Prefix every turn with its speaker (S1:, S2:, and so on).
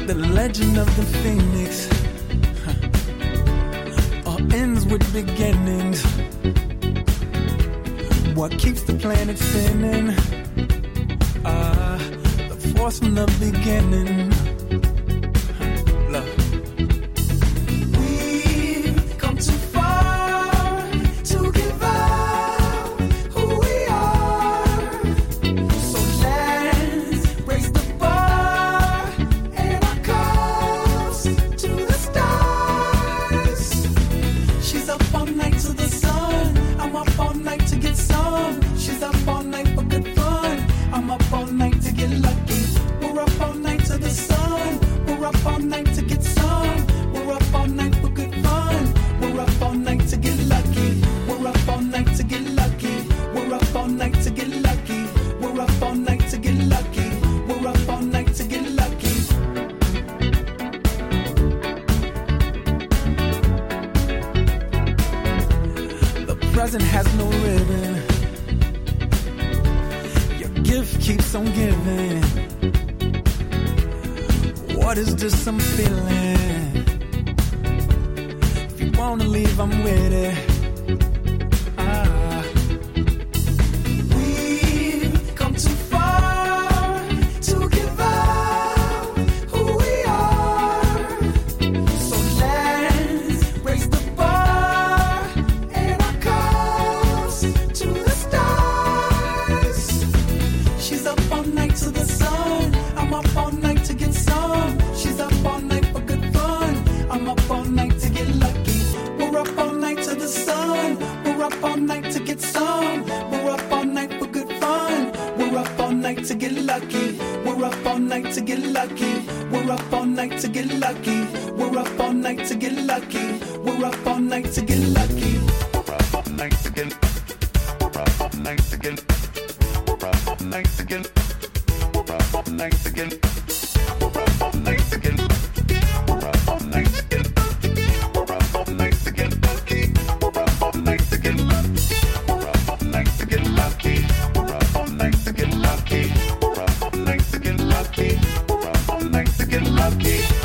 S1: The legend of the phoenix all ends with beginnings. What keeps the planet spinning? The force from the beginning. Love. We've come too far to give up who we are. So let's raise the bar and our cups to the stars. She's up all night to the sun. I'm up all night to get some. She's up all night for good fun. I'm up all night to get lucky. We're up all night to the sun. We're up all night to get some. We're up all night for good fun. We're up all night to get lucky. We're up all night to get lucky. We're up all night to get lucky. We're up all night to get lucky. We're up all night to get lucky. The present has no ribbon. Your gift keeps on giving. What is this I'm feeling? If you wanna leave, I'm with it. We've come too far to give up who we are. So let's raise the bar and our cups to the stars. She's up all night to the sun. I'm up all night to get some. She's up all night for good fun. I'm up all night to get lucky. We're up all night to the sun. We're up all night to get some. We're up all night for good fun. We're up all night to get lucky. We're up all night to get lucky. We're up all night to get lucky. We're up all night to get lucky. We're up all night to get lucky.
S2: We're up all night to get. We're up all night to get. We're up all night to get. We're up all night to get. We're up all night to get. We're up all night to get. We're up all night to get lucky. We're up all night to get lucky. We're up all night to get lucky. We're up all night to get lucky. We're up all night to get lucky. We're up all night to get lucky.